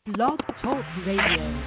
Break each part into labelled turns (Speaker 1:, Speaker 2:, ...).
Speaker 1: Blog Talk Radio.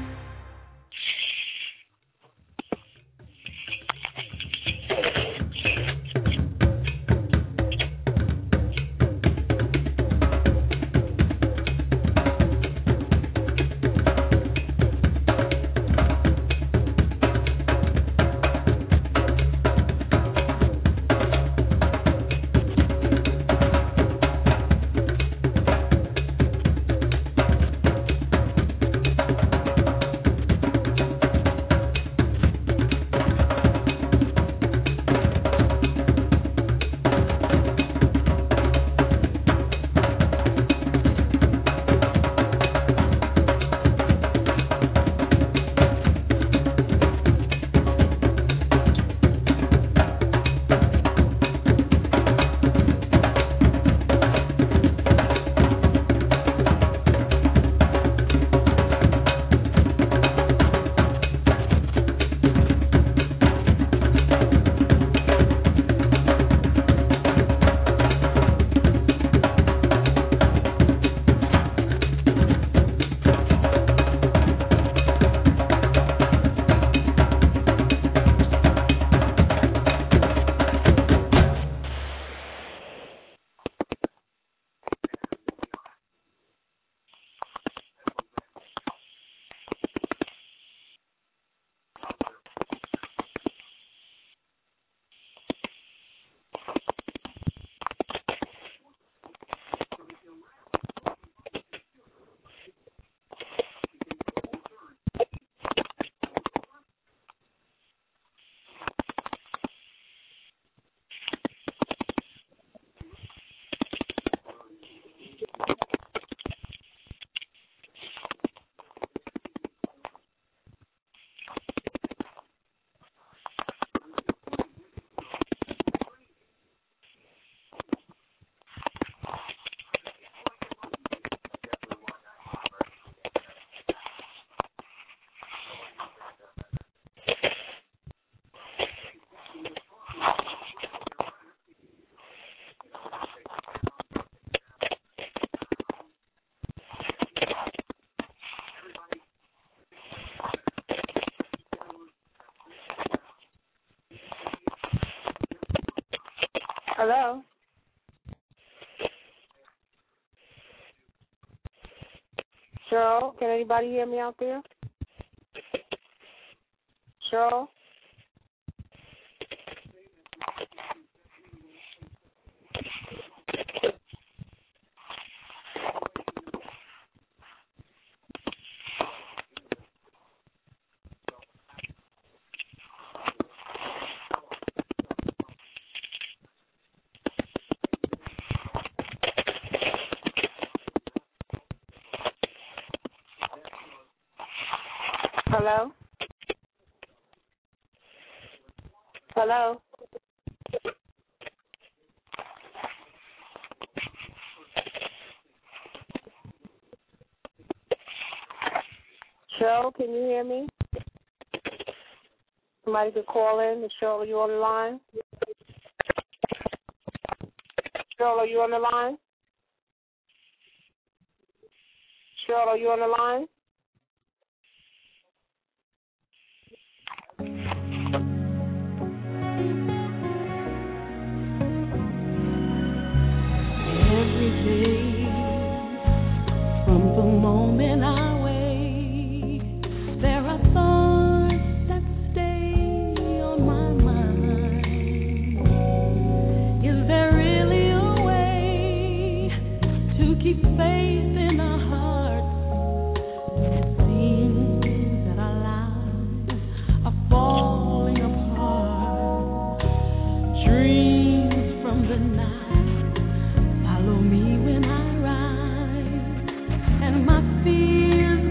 Speaker 2: Hello? Cheryl, can anybody hear me out there? Cheryl? Hello? Hello? Cheryl, can you hear me? Somebody could call in. Is Cheryl, are you on the line? Cheryl, are you on the line? Cheryl, are you on the line?
Speaker 3: And my fears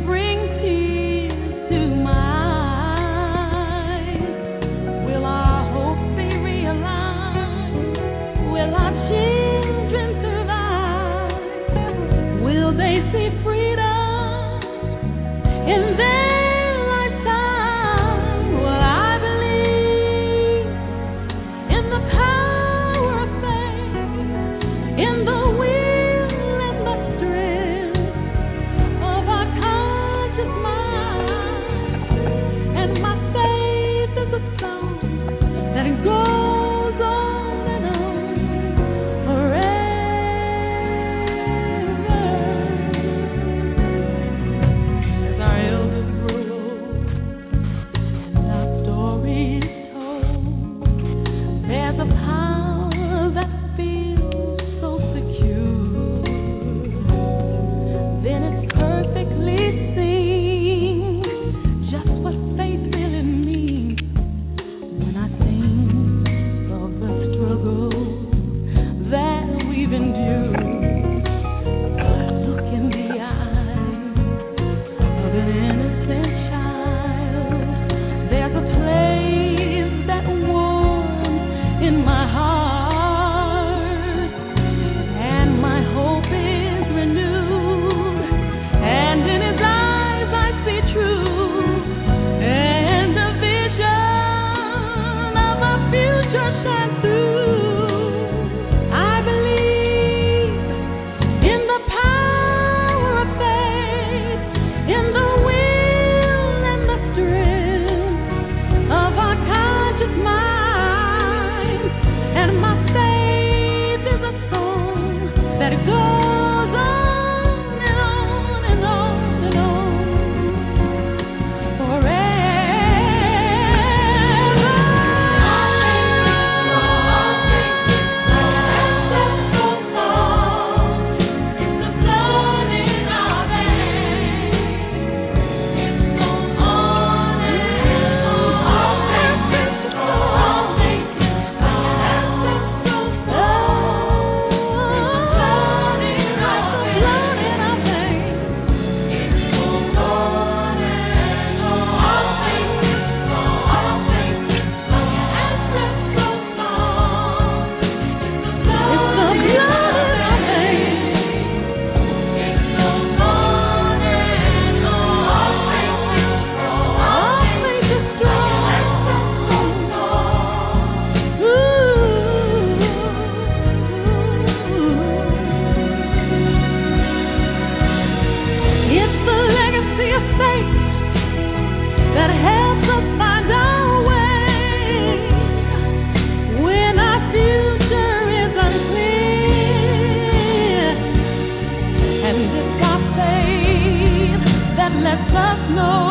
Speaker 1: lets us know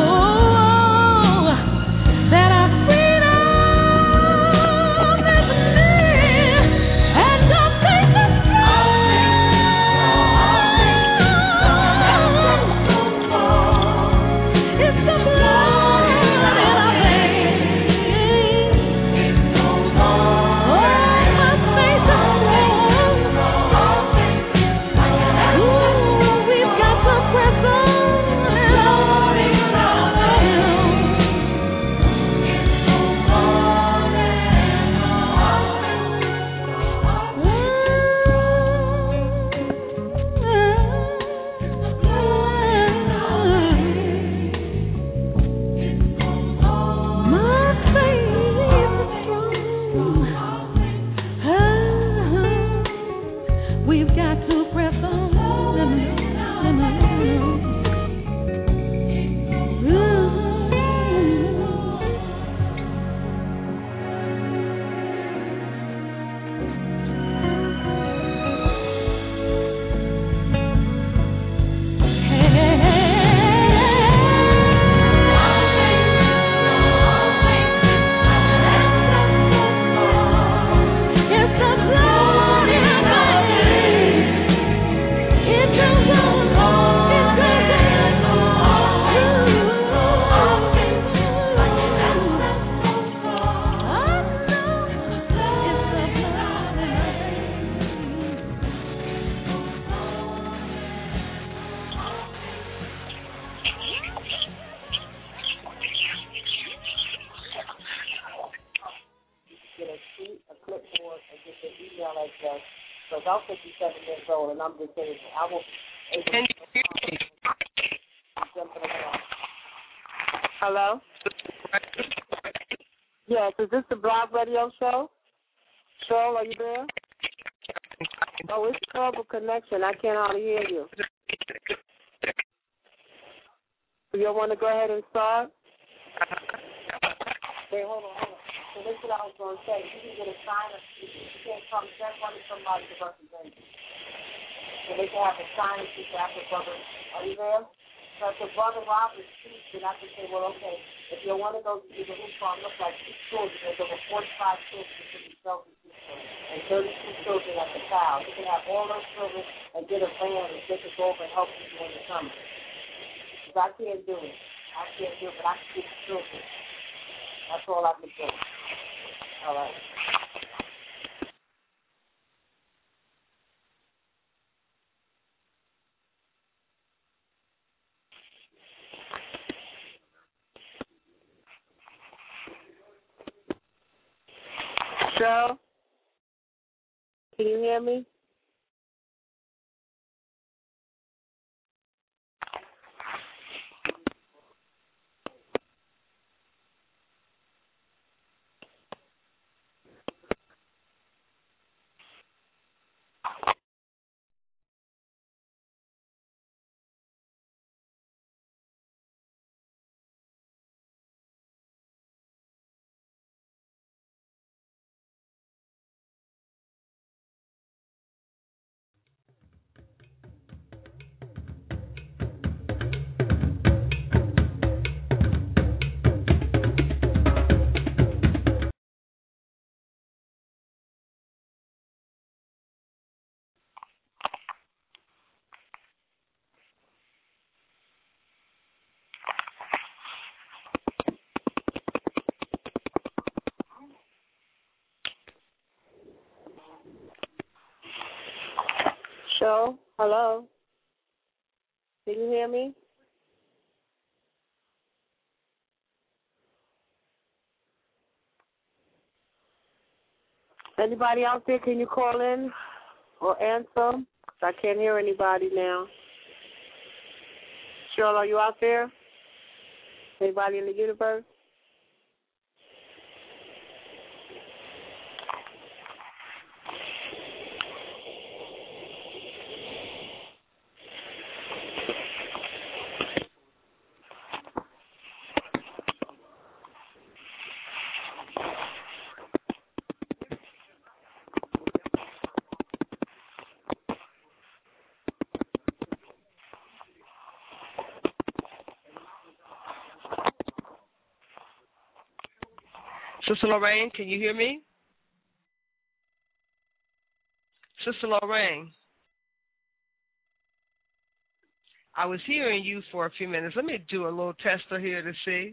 Speaker 1: that our freedom is near, and our faith is strong. It's the blood in our veins. Oh, our faith is strong. Ooh, we've got to press on. We've got to press on. It's the blood in our veins. It goes on.
Speaker 2: Get a sheet, a clipboard, and get your email address. Because I'm 57 years old, and I'm just saying, I will. Hello? Yes, is this the Blog Radio Show? Cheryl, are you there? Oh, it's terrible connection. I can't hardly hear you. You want to go ahead and start? Wait, hold on. So this is what I was going to say. You can get a sign of sheet. You can't come send one to somebody to represent you. So they can have a sign of sheet after brother. Are you there? So if the brother Robert speaks, then I can say, well, okay, if you want to go to the roof farm, look like 6 children, there's over 45 children to be self-existent and 32 children at the child. You can have all those children and get a van and take us over and help you when you come. Because I can't do it. I can't do it, but I can get the children. That's all I can do. All right. Cheryl, can you hear me? Cheryl, hello? Can you hear me? Anybody out there, can you call in or answer? I can't hear anybody now. Cheryl, are you out there? Anybody in the universe?
Speaker 3: Sister Lorraine, can you hear me? Sister Lorraine, I was hearing you for a few minutes. Let me do a little tester here to see.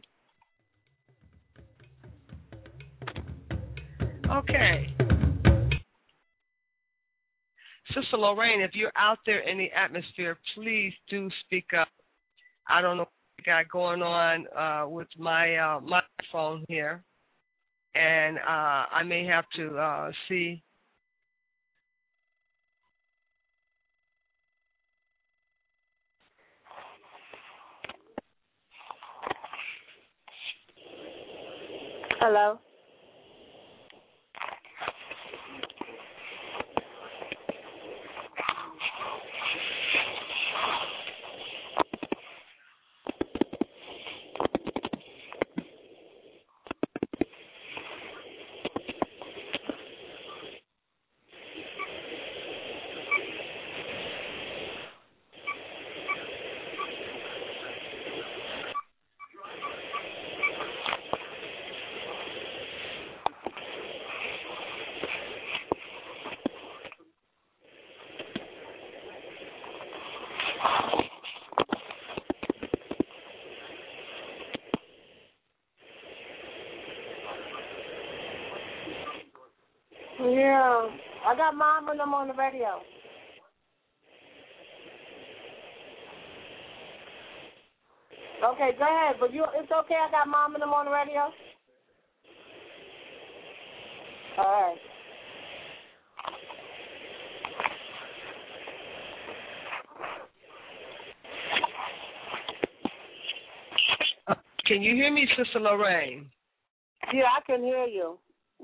Speaker 3: Okay. Sister Lorraine, if you're out there in the atmosphere, please do speak up. I don't know what we got going on with my microphone here, and I may have to see.
Speaker 2: Hello? Yeah, I got Mom and them on the radio. Okay, go ahead. But it's okay. I got Mom and them on the radio. All right.
Speaker 3: Can you hear me, Sister Lorraine?
Speaker 2: Yeah, I can hear you.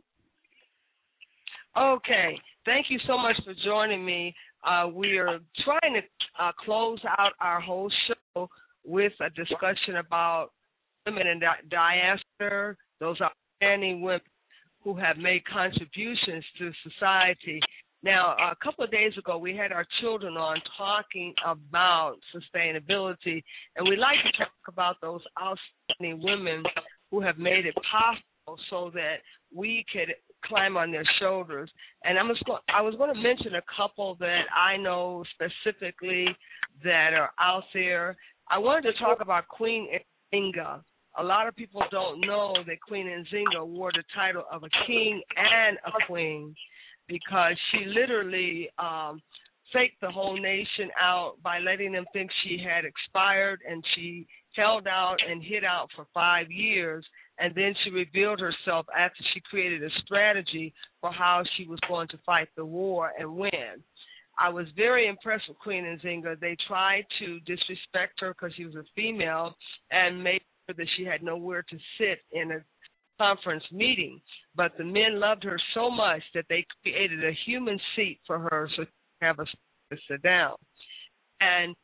Speaker 3: Okay. Thank you so much for joining me. We are trying to close out our whole show with a discussion about women in diaspora, those outstanding women who have made contributions to society. Now, a couple of days ago, we had our children on talking about sustainability, and we like to talk about those outstanding women who have made it possible so that we could climb on their shoulders. And I was going to mention a couple that I know specifically that are out there. I wanted to talk about Queen Nzinga. A lot of people don't know that Queen Nzinga wore the title of a king and a queen because she literally faked the whole nation out by letting them think she had expired, and she held out and hid out for 5 years, and then she revealed herself after she created a strategy for how she was going to fight the war and win. I was very impressed with Queen Nzinga. They tried to disrespect her because she was a female and made sure that she had nowhere to sit in a conference meeting. But the men loved her so much that they created a human seat for her so she could have a seat to sit down. And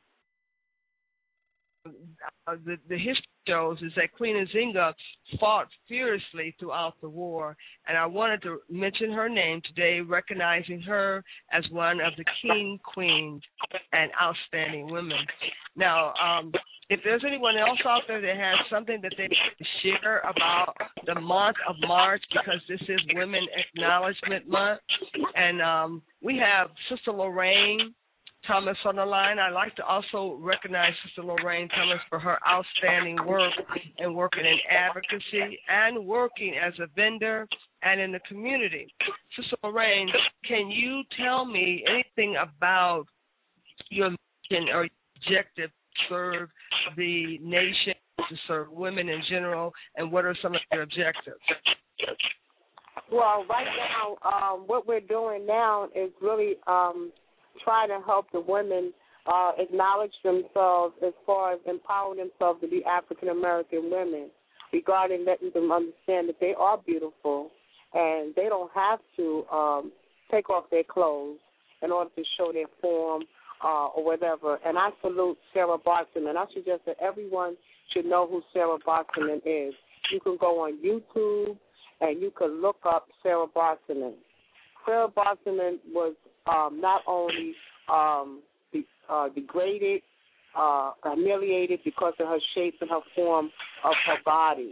Speaker 3: the history shows is that Queen Nzinga fought fiercely throughout the war, and I wanted to mention her name today, recognizing her as one of the king, queens, and outstanding women. Now, if there's anyone else out there that has something that they want to share about the month of March, because this is Women Acknowledgement Month, and we have Sister Lorraine Thomas on the line. I'd like to also recognize Sister Lorraine Thomas for her outstanding work and working in advocacy and working as a vendor and in the community. Sister Lorraine, can you tell me anything about your mission or objective to serve the nation, to serve women in general, and what are some of your objectives?
Speaker 2: Well, right now, what we're doing now is really trying to help the women acknowledge themselves as far as empowering themselves to be African American women, regarding letting them understand that they are beautiful and they don't have to take off their clothes in order to show their form or whatever. And I salute Sarah Bartman. I suggest that everyone should know who Sarah Bartman is. You can go on YouTube and you can look up Sarah Bartman. Sarah Bartman was not only degraded, humiliated because of her shape and her form of her body.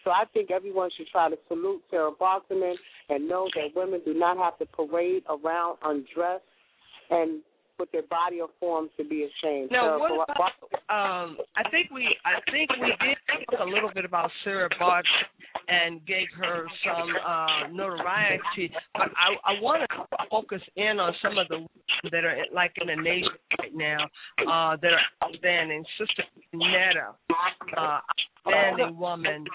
Speaker 2: So I think everyone should try to salute Sarah Barkerman and know that women do not have to parade around undressed and with their body or forms to be ashamed.
Speaker 3: Now, what about? I think we did talk a little bit about Sarah Barker and gave her some notoriety, but I want to focus in on some of the women that are like in the nation right now that are outstanding. Sister Netta, outstanding woman.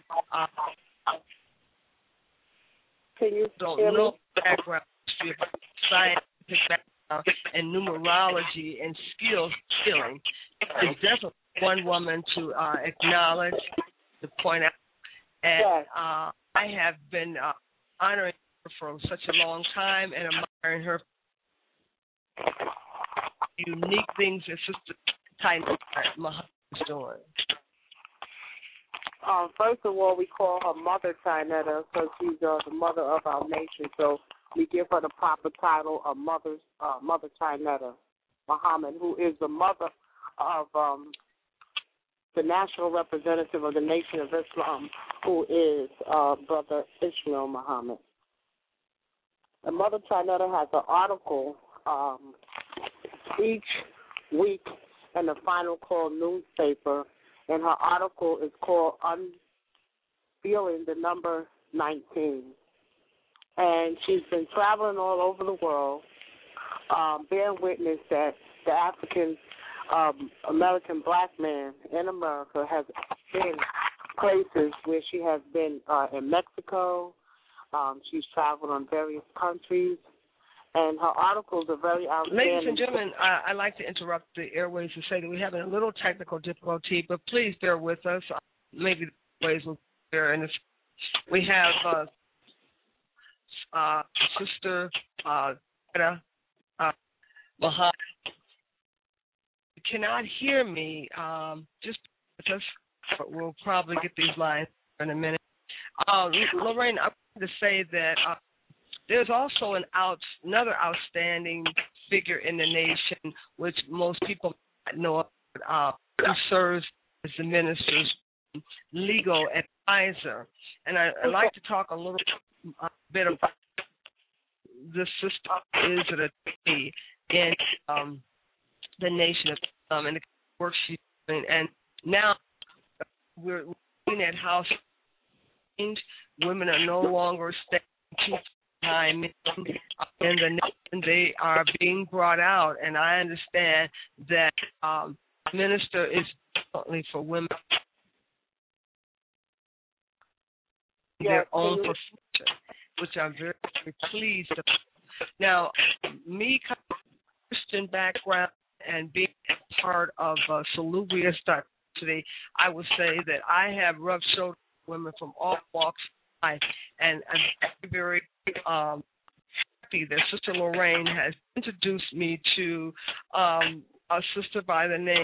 Speaker 2: Can you
Speaker 3: don't
Speaker 2: hear
Speaker 3: know
Speaker 2: me?
Speaker 3: background, history, scientific background, and numerology and skilling. Is definitely one woman to acknowledge, to point out. And
Speaker 2: Yes.
Speaker 3: I have been honoring her for such a long time and admiring her unique things that Sister Titan Muhammad is doing.
Speaker 2: First of all, we call her Mother Tynetta because she's the mother of our nation. So we give her the proper title of Mother Tynetta Muhammad, who is the mother of the national representative of the Nation of Islam, who is Brother Ishmael Muhammad. And Mother Tynetta has an article each week in the Final Call newspaper, and her article is called Unveiling the Number 19. And she's been traveling all over the world, bearing witness that the African-American black man in America has been places where she has been in Mexico. She's traveled on various countries. And her articles are very outstanding.
Speaker 3: Ladies and gentlemen, I'd like to interrupt the airways to say that we're having a little technical difficulty, but please bear with us. Maybe the ways will be there. And we have Sister Muhammad. You cannot hear me. Just but we'll probably get these lines in a minute. Lorraine, I wanted to say that there's also another outstanding figure in the nation, which most people might know, who serves as the minister's legal advisor. And I'd like to talk a little bit about this sister is an attorney in the nation of Islam and the work she's doing. And now we're looking at how women are no longer staying too time in the nation. They are being brought out, and I understand that minister is definitely for women their own profession, which I'm very, very pleased about. Now, me coming from a Christian background and being a part of Salubrious today, I would say that I have rubbed shoulders with women from all walks of life, and I'm very, very happy that Sister Lorraine has introduced me to a sister by the name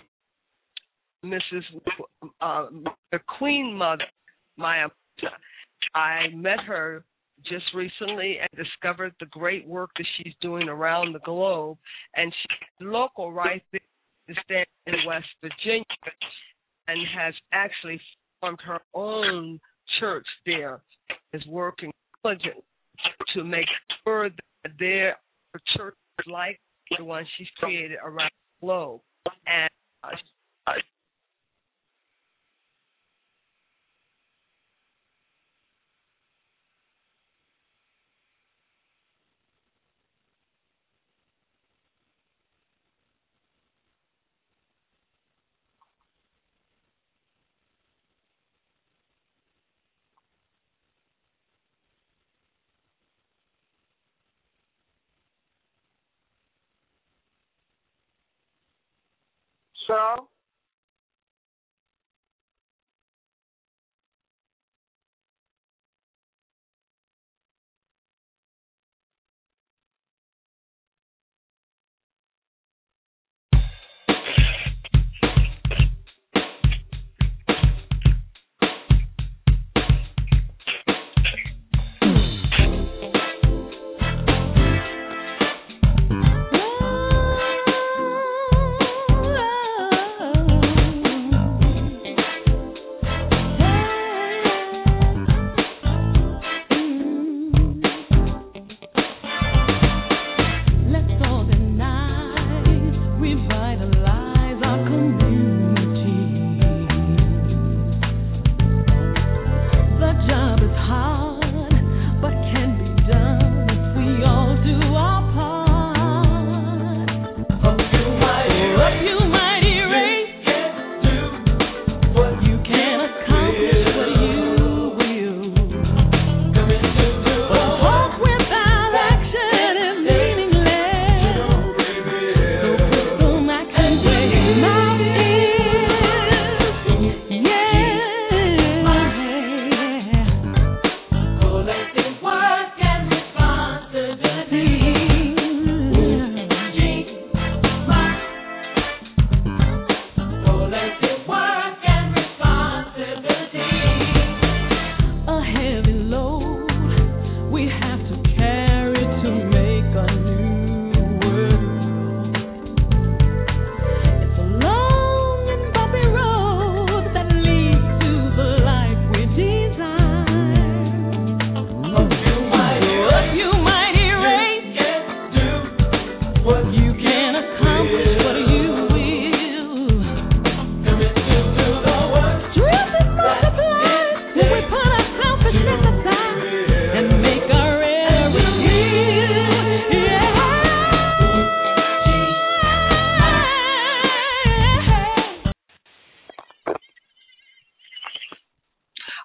Speaker 3: the Queen Mother, Maya. I met her just recently and discovered the great work that she's doing around the globe, and she's local right there in West Virginia and has actually formed her own church there, is working diligently to make sure that there are churches like the one she's created around the globe. And
Speaker 2: Cheryl?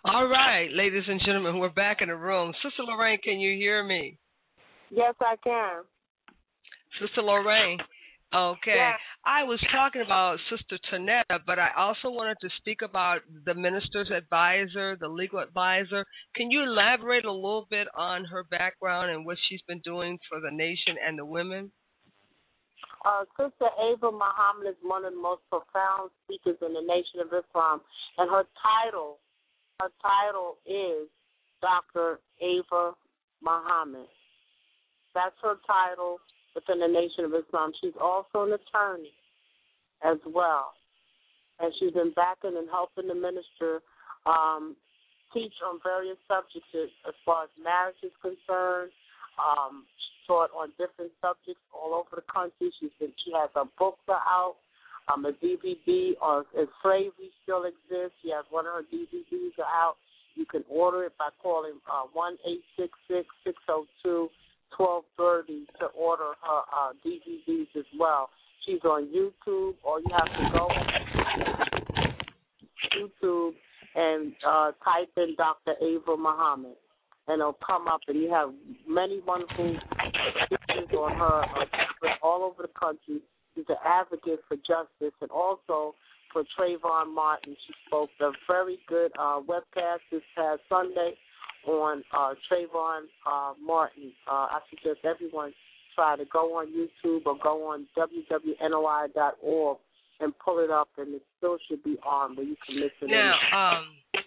Speaker 3: All right, ladies and gentlemen, we're back in the room. Sister Lorraine, can you hear me?
Speaker 2: Yes, I can.
Speaker 3: Sister Lorraine. Okay.
Speaker 2: Yeah.
Speaker 3: I was talking about Sister Tanetta, but I also wanted to speak about the minister's advisor, the legal advisor. Can you elaborate a little bit on her background and what she's been doing for the nation and the women?
Speaker 2: Sister Ava Muhammad is one of the most profound speakers in the Nation of Islam, and her title is Dr. Ava Muhammad. That's her title within the Nation of Islam. She's also an attorney as well, and she's been backing and helping the minister teach on various subjects as far as marriage is concerned. She taught on different subjects all over the country. She has her books are out. A DVD on if slavery still exists. She has one of her DVDs are out. You can order it by calling 1-866-602-1230 to order her DVDs as well. She's on YouTube. All you have to go on YouTube and type in Dr. Ava Muhammad, and it'll come up, and you have many wonderful speeches on her all over the country. She's an advocate for justice and also for Trayvon Martin. She spoke a very good webcast this past Sunday on Trayvon Martin. I suggest everyone try to go on YouTube or go on wwnoi.org and pull it up, and it still should be on where you can listen.
Speaker 3: Now,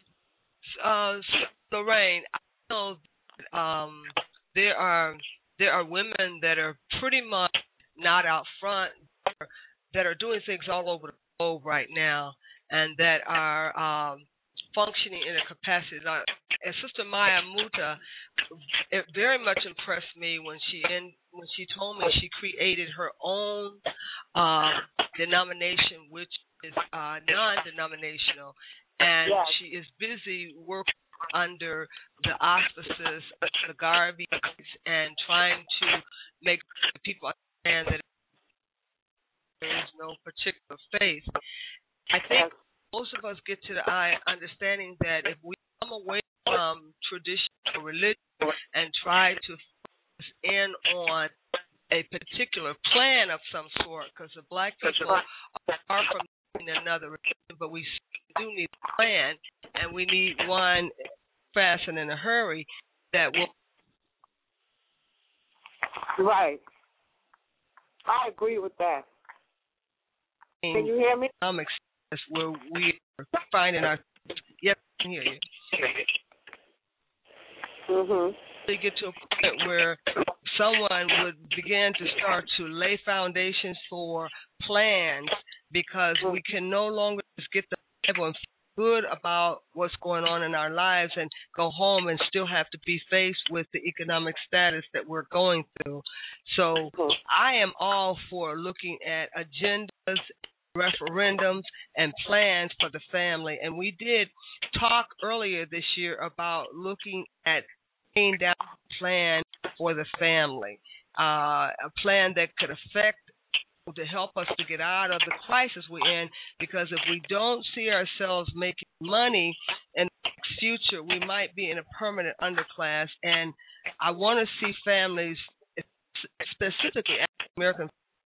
Speaker 3: Lorraine, I know there are women that are pretty much not out front, that are doing things all over the globe right now, and that are functioning in a capacity. And Sister Maya Muta, it very much impressed me when she told me she created her own denomination, which is non-denominational, and
Speaker 2: Yes.
Speaker 3: she is busy working under the auspices of the Garveys and trying to make people understand that there is no particular faith. I think most of us get to the understanding that if we come away from traditional religion and try to focus in on a particular plan of some sort, because the black people are far from needing another religion, but we do need a plan, and we need one fast and in a hurry that will.
Speaker 2: Right. I agree with that. Can you hear me?
Speaker 3: Where we are finding our. Yep, I can hear you. They get to a point where someone would begin to start to lay foundations for plans, because we can no longer just get the Bible and feel good about what's going on in our lives and go home and still have to be faced with the economic status that we're going through. So I am all for looking at agendas, referendums, and plans for the family. And we did talk earlier this year about looking at laying down a plan for the family, a plan that could affect to help us to get out of the crisis we're in, because if we don't see ourselves making money in the next future, we might be in a permanent underclass. And I want to see families, specifically African American,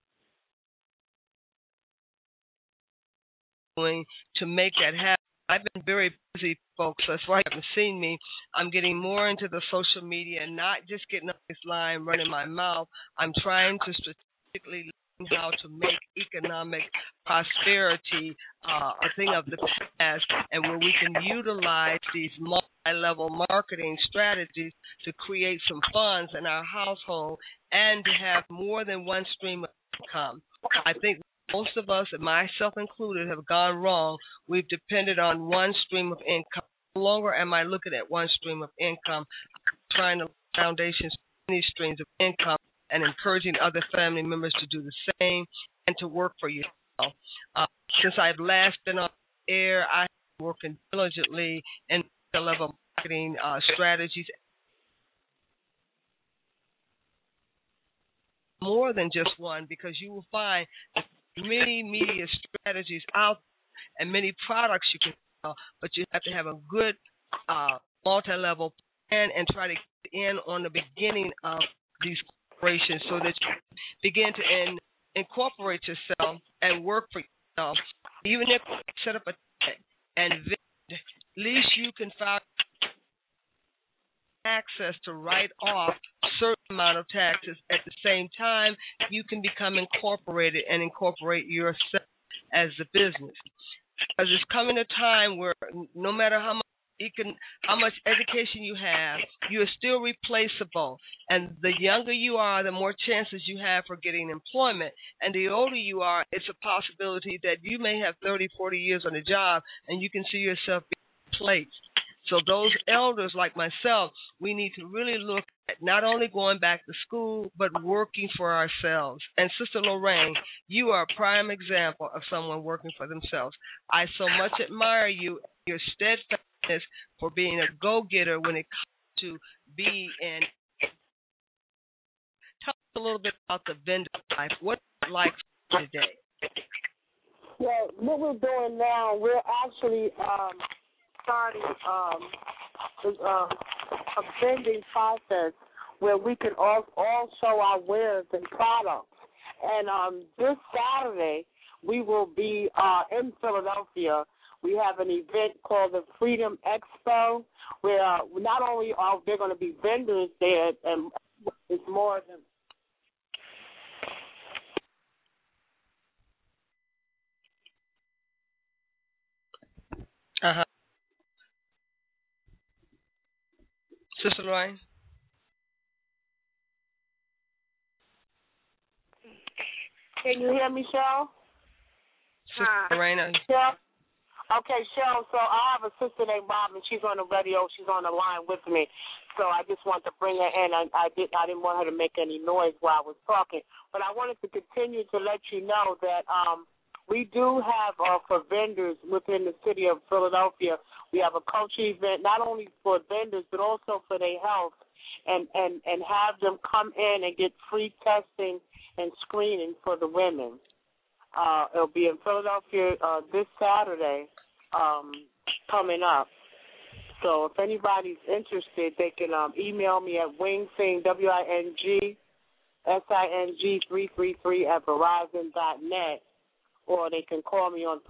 Speaker 3: to make that happen. I've been very busy, folks. That's why you haven't seen me. I'm getting more into the social media and not just getting up this line running my mouth. I'm trying to strategically learn how to make economic prosperity a thing of the past, and where we can utilize these multi-level marketing strategies to create some funds in our household and to have more than one stream of income. I think most of us, and myself included, have gone wrong. We've depended on one stream of income. No longer am I looking at one stream of income. I'm trying to lay foundations for many streams of income and encouraging other family members to do the same and to work for yourself. Since I've last been on air, I have been working diligently in the level marketing strategies. More than just one, because you will find that many media strategies out there and many products you can sell, but you have to have a good multi-level plan and try to get in on the beginning of these corporations so that you begin to incorporate yourself and work for yourself. Even if you set up a and at least you can find access to write off a certain amount of taxes. At the same time, you can become incorporated and incorporate yourself as a business. Because there's coming a time where no matter how much education you have, you are still replaceable. And the younger you are, the more chances you have for getting employment. And the older you are, it's a possibility that you may have 30, 40 years on the job and you can see yourself being replaced. So those elders like myself, we need to really look at not only going back to school, but working for ourselves. And Sister Lorraine, you are a prime example of someone working for themselves. I so much admire you, your steadfastness for being a go-getter when it comes to be in. Tell us a little bit about the vendor life. What's it like today?
Speaker 2: Yeah, what we're doing now, we're actually starting a vending process where we can all show our wares and products. And this Saturday, we will be in Philadelphia. We have an event called the Freedom Expo, where not only are there going to be vendors there, and it's more than
Speaker 3: Sister Lorraine?
Speaker 2: Can you hear me, Cheryl?
Speaker 3: Sister Lorraine?
Speaker 2: Cheryl? Okay, Cheryl, so I have a sister named Robin. She's on the radio. She's on the line with me. So I just wanted to bring her in. I didn't want her to make any noise while I was talking. But I wanted to continue to let you know that we do have, for vendors within the city of Philadelphia, we have a culture event not only for vendors but also for their health, and have them come in and get free testing and screening for the women. It'll be in Philadelphia this Saturday coming up. So if anybody's interested, they can email me at wingsing, wingsing333@verizon.net, or they can call me on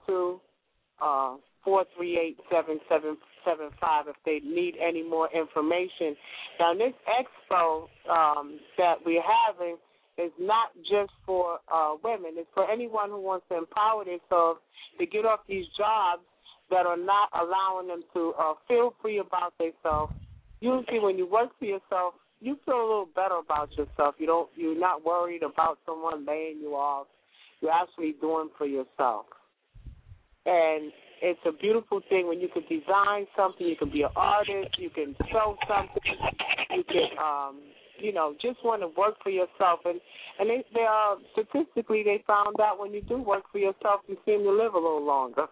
Speaker 2: 302-438-7775 if they need any more information. Now, this expo that we're having is not just for women. It's for anyone who wants to empower themselves to get off these jobs that are not allowing them to feel free about themselves. Usually when you work for yourself, you feel a little better about yourself. You're not worried about someone laying you off. You're actually doing for yourself. And it's a beautiful thing when you can design something, you can be an artist, you can sew something, you can, just want to work for yourself. And they statistically, they found out when you do work for yourself, you seem to live a little longer.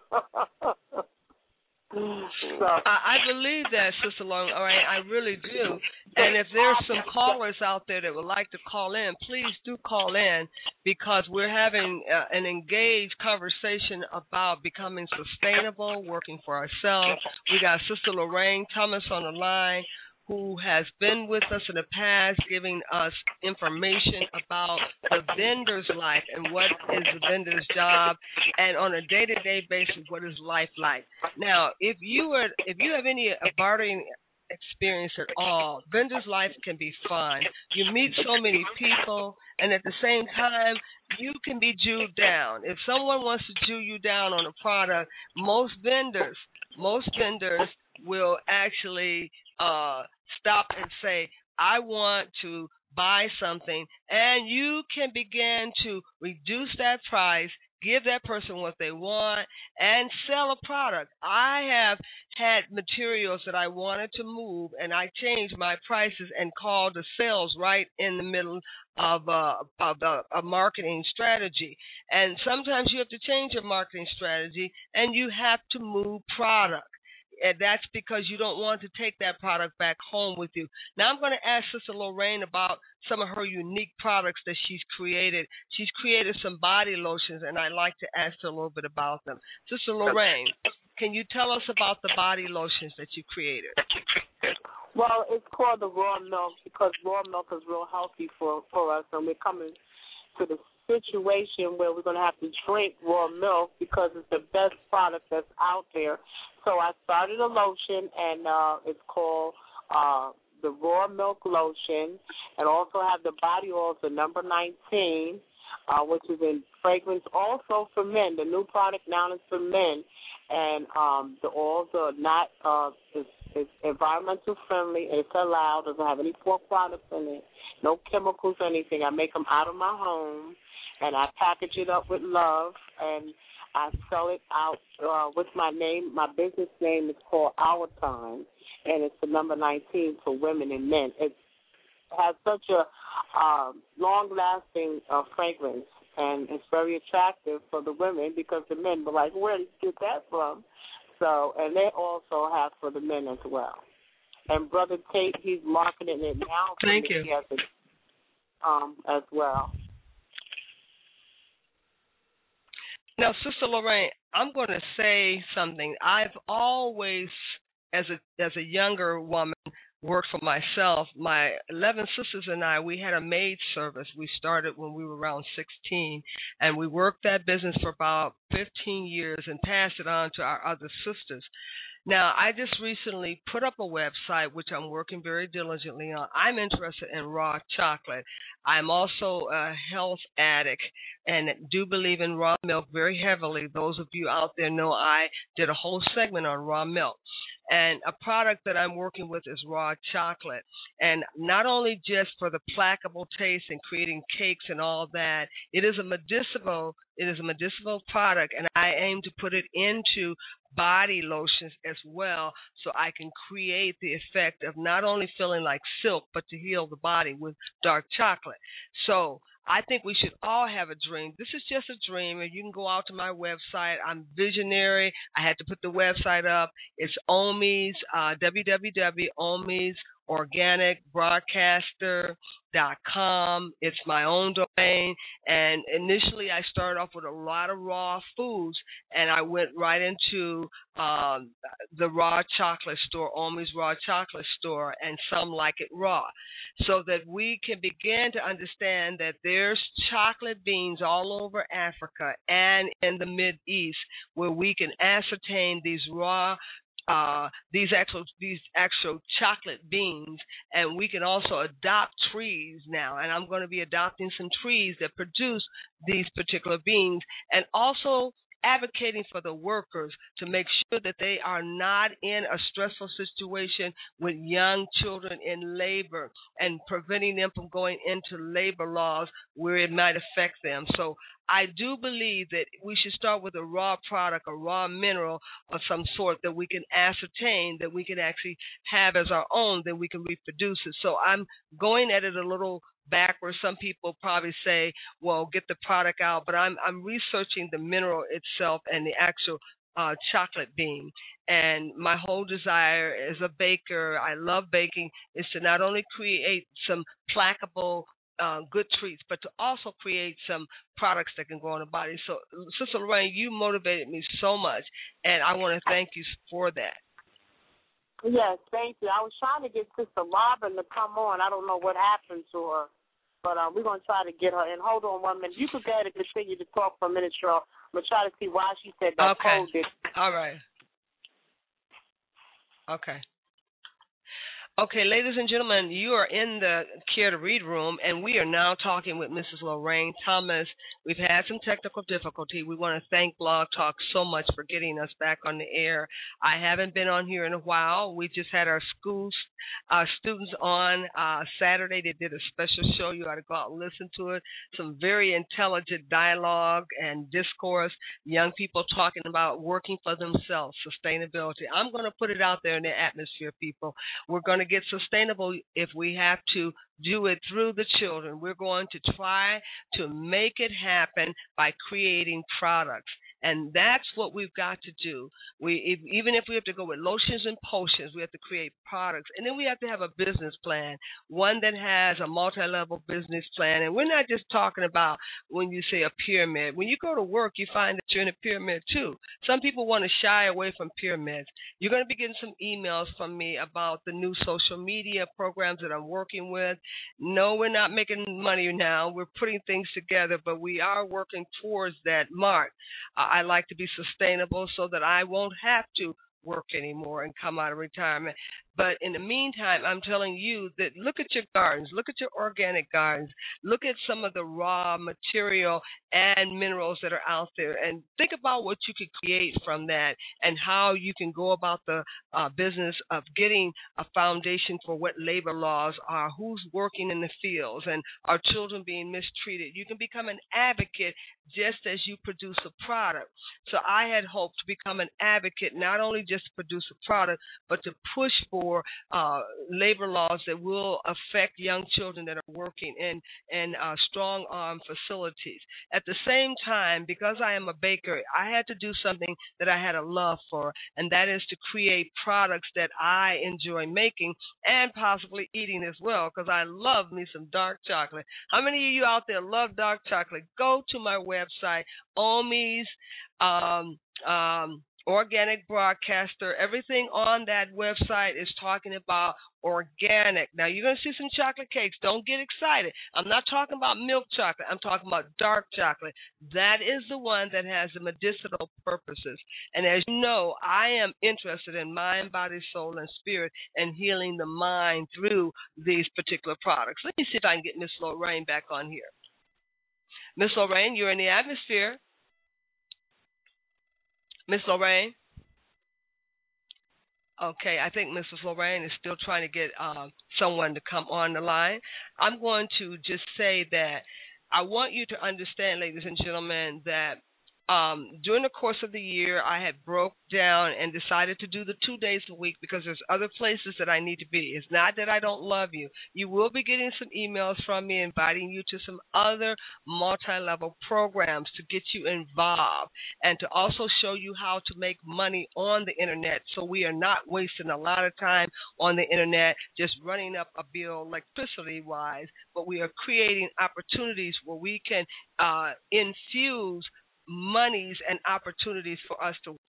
Speaker 2: So
Speaker 3: I believe that, Sister Long. All right, I really do. And if there's some callers out there that would like to call in, please do call in, because we're having an engaged conversation about becoming sustainable, working for ourselves. We got Sister Lorraine Thomas on the line, who has been with us in the past, giving us information about the vendor's life and what is the vendor's job, and on a day-to-day basis, what is life like. Now, if you have any bartering experience at all, vendor's life can be fun. You meet so many people, and at the same time, you can be Jewed down. If someone wants to Jew you down on a product, most vendors will actually stop and say, I want to buy something, and you can begin to reduce that price, give that person what they want, and sell a product. I have had materials that I wanted to move, and I changed my prices and called the sales right in the middle of a marketing strategy. And sometimes you have to change your marketing strategy, and you have to move product. And that's because you don't want to take that product back home with you. Now I'm going to ask Sister Lorraine about some of her unique products that she's created. She's created some body lotions, and I'd like to ask her a little bit about them. Sister Lorraine, can you tell us about the body lotions that you created?
Speaker 2: Well, it's called the raw milk because raw milk is real healthy for us, and we're coming to the situation where we're going to have to drink raw milk because it's the best product that's out there. So I started a lotion, and it's called the raw milk lotion, and also have the body oils, the number 19, which is in fragrance also for men. The new product now is for men, and the oils are not it's environmental friendly. It's allowed. Doesn't have any pork products in it. No chemicals or anything. I make them out of my home, and I package it up with love, and I sell it out with my name. My business name is called Our Time, and it's the number 19 for women and men. It has such a long-lasting fragrance, and it's very attractive for the women because the men were like, where did you get that from? So, and they also have for the men as well. And Brother Tate, he's marketing it now.
Speaker 3: Thank you.
Speaker 2: He has it, as well.
Speaker 3: Now, Sister Lorraine, I'm going to say something. I've always, as a younger woman, worked for myself. My 11 sisters and I, we had a maid service. We started when we were around 16, and we worked that business for about 15 years and passed it on to our other sisters. Now, I just recently put up a website, which I'm working very diligently on. I'm interested in raw chocolate. I'm also a health addict and do believe in raw milk very heavily. Those of you out there know I did a whole segment on raw milk. And a product that I'm working with is raw chocolate. And not only just for the placable taste and creating cakes and all that, it is a medicinal product, and I aim to put it into body lotions as well, so I can create the effect of not only feeling like silk, but to heal the body with dark chocolate. So I think we should all have a dream. This is just a dream, and you can go out to my website. I'm visionary. I had to put the website up. It's Omi's, www.omisorganicbroadcaster.com. It's my own domain, and initially I started off with a lot of raw foods, and I went right into the raw chocolate store, Omi's Raw Chocolate Store, and some like it raw, so that we can begin to understand that there's chocolate beans all over Africa and in the Mideast where we can ascertain these raw these actual chocolate beans, and we can also adopt trees now, and I'm going to be adopting some trees that produce these particular beans, and also advocating for the workers to make sure that they are not in a stressful situation with young children in labor and preventing them from going into labor laws where it might affect them. So I do believe that we should start with a raw product, a raw mineral of some sort that we can ascertain, that we can actually have as our own, that we can reproduce it. So I'm going at it a little backwards. Some people probably say, well, get the product out, but I'm researching the mineral itself and the actual chocolate bean. And my whole desire as a baker, I love baking, is to not only create some placable good treats, but to also create some products that can go on the body. So, Sister Lorraine, you motivated me so much, and I want to thank you for that.
Speaker 2: Yes, thank you. I was trying to get Sister Robin to come on. I don't know what happened to her, but we're going to try to get her in. Hold on 1 minute. You can go ahead and continue to talk for a minute, Cheryl. I'm going to try to see why she said that.
Speaker 3: Okay.
Speaker 2: Code.
Speaker 3: All right. Okay. Okay, ladies and gentlemen, you are in the Care to Read room, and we are now talking with Mrs. Lorraine Thomas. We've had some technical difficulty. We want to thank Blog Talk so much for getting us back on the air. I haven't been on here in a while. We just had our students on Saturday. They did a special show. You ought to go out and listen to it. Some very intelligent dialogue and discourse. Young people talking about working for themselves, sustainability. I'm going to put it out there in the atmosphere, people. We're going to get sustainable if we have to do it through the children. We're going to try to make it happen by creating products. And that's what we've got to do. Even if we have to go with lotions and potions, we have to create products. And then we have to have a business plan, one that has a multi-level business plan. And we're not just talking about when you say a pyramid. When you go to work, you find that you're in a pyramid too. Some people want to shy away from pyramids. You're going to be getting some emails from me about the new social media programs that I'm working with. No, we're not making money now. We're putting things together, but we are working towards that mark. I like to be sustainable so that I won't have to work anymore and come out of retirement. But in the meantime, I'm telling you that look at your gardens, look at your organic gardens, look at some of the raw material and minerals that are out there, and think about what you could create from that and how you can go about the business of getting a foundation for what labor laws are, who's working in the fields, and are children being mistreated. You can become an advocate just as you produce a product. So I had hoped to become an advocate, not only just to produce a product, but to push for labor laws that will affect young children that are working in strong arm facilities. At the same time, because I am a baker, I had to do something that I had a love for, and that is to create products that I enjoy making and possibly eating as well, because I love me some dark chocolate. How many of you out there love dark chocolate? Go to my website, Omi's Organic Broadcaster. Everything on that website is talking about organic. Now, you're going to see some chocolate cakes. Don't get excited. I'm not talking about milk chocolate. I'm talking about dark chocolate. That is the one that has the medicinal purposes. And as you know, I am interested in mind, body, soul, and spirit, and healing the mind through these particular products. Let me see if I can get Miss Lorraine back on here. Miss Lorraine, you're in the atmosphere. Miss Lorraine? Okay, I think Mrs. Lorraine is still trying to get someone to come on the line. I'm going to just say that I want you to understand, ladies and gentlemen, that during the course of the year, I had broke down and decided to do the 2 days a week because there's other places that I need to be. It's not that I don't love you. You will be getting some emails from me inviting you to some other multi-level programs to get you involved and to also show you how to make money on the internet, so we are not wasting a lot of time on the internet just running up a bill electricity-wise, but we are creating opportunities where we can infuse monies and opportunities for us to